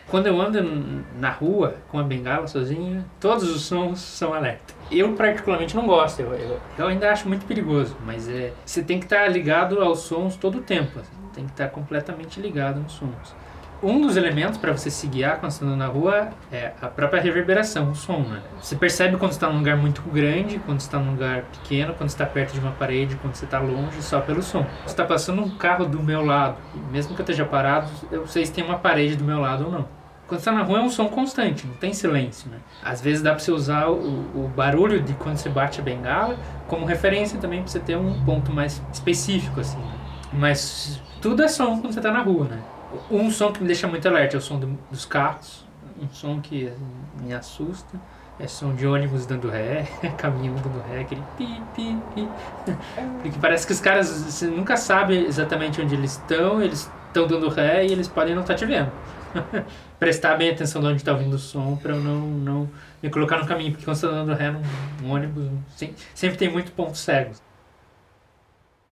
Quando eu ando na rua com a bengala sozinho, todos os sons são alerta. Eu particularmente não gosto, eu ainda acho muito perigoso, mas você tem que estar ligado aos sons todo o tempo, assim, tem que estar completamente ligado nos sons. Um dos elementos para você se guiar quando você está andando na rua é a própria reverberação, o som, né? Você percebe quando você está num lugar muito grande, quando você está num lugar pequeno, quando você está perto de uma parede, quando você está longe, só pelo som. Se está passando um carro do meu lado, mesmo que eu esteja parado, eu sei se tem uma parede do meu lado ou não. Quando você está na rua é um som constante, não tem silêncio, né? Às vezes dá para você usar o barulho de quando você bate a bengala como referência também para você ter um ponto mais específico, assim, né? Mas tudo é som quando você está na rua, né? Um som que me deixa muito alerta é o som dos carros. Um som que me assusta é som de ônibus dando ré, caminhão dando ré, aquele pi, pi, pi. Porque parece que os caras, você nunca sabe exatamente onde eles estão dando ré e eles podem não estar te vendo. Prestar bem atenção de onde está vindo o som para eu não me colocar no caminho, porque quando você está dando ré num ônibus sempre tem muito pontos cegos.